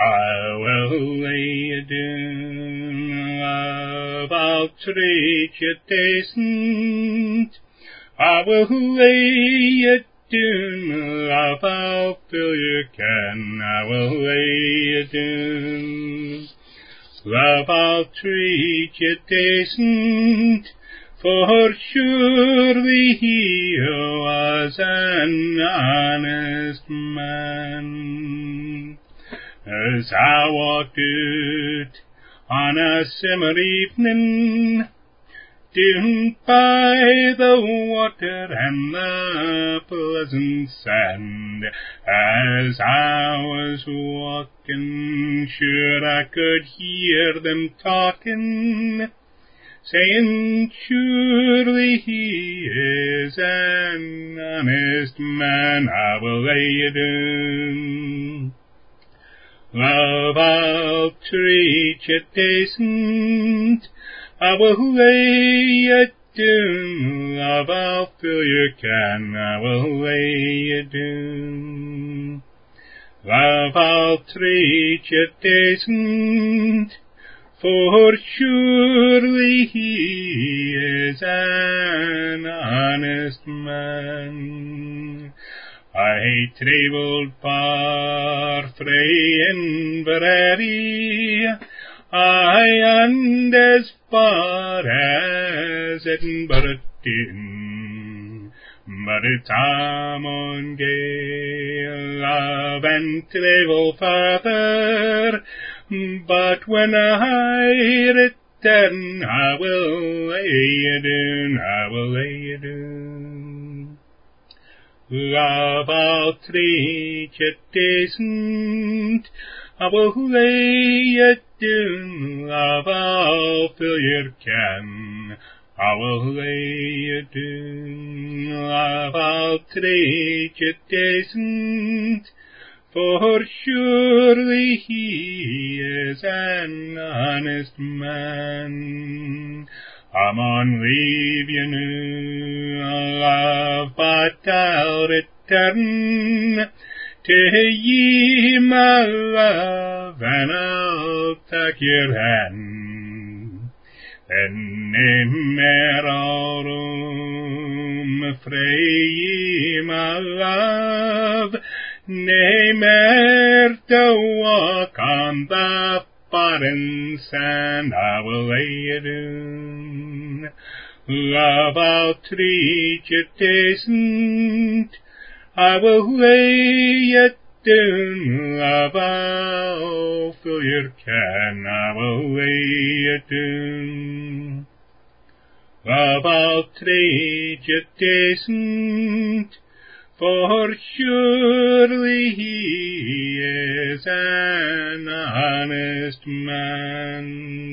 I will lay it down, love, I'll treat you decent. I will lay it down, love, I'll fill your can. I will lay it down, love, I'll treat you decent. For surely he was an honest man. As I walked out on a summer evening, down by the water and the pleasant sand, as I was walking, sure I could hear them talking, saying, surely he is an honest man. I will lay it down, love, I'll treat you decent. I will lay it down, love, I'll fill your can. I will lay it down, love, I'll treat you decent. For surely he is an honest man. I travelled far frae Inverary, and as far as Edinburgh town. But I'm on gay love and travel farther, but when I return, I will lay it down, I will lay it down. Love, I'll treat you decent. I will lay it down, love, I'll fill your can. I will lay it down, love, I'll treat you decent. For surely he is an honest man. I'm on leave, you know, love, but I'll return to ye, my love, and I'll take your hand. And in our room, frae ye, my love, nae mair to walk on the foreign sand. I will lay it down, love, I'll treat you decent. I will lay it down, love, I'll fill your can. I will lay it down, love, I'll treat you decent. For surely he is an honest man.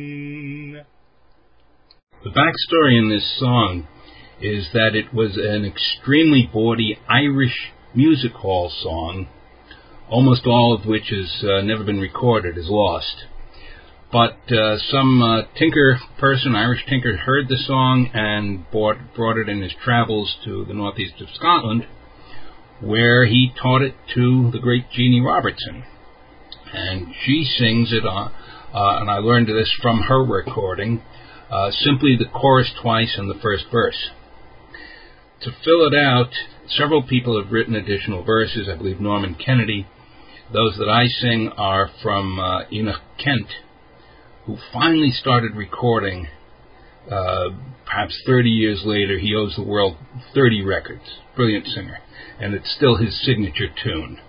The backstory in this song is that it was an extremely bawdy Irish music hall song, almost all of which has never been recorded, is lost. But some Irish tinker, heard the song and brought it in his travels to the northeast of Scotland, where he taught it to the great Jeannie Robertson. And she sings it, and I learned this from her recording, simply the chorus twice and the first verse. To fill it out, several people have written additional verses. I believe Norman Kennedy. Those that I sing are from Enoch Kent, who finally started recording. Perhaps 30 years later, he owes the world 30 records. Brilliant singer. And it's still his signature tune.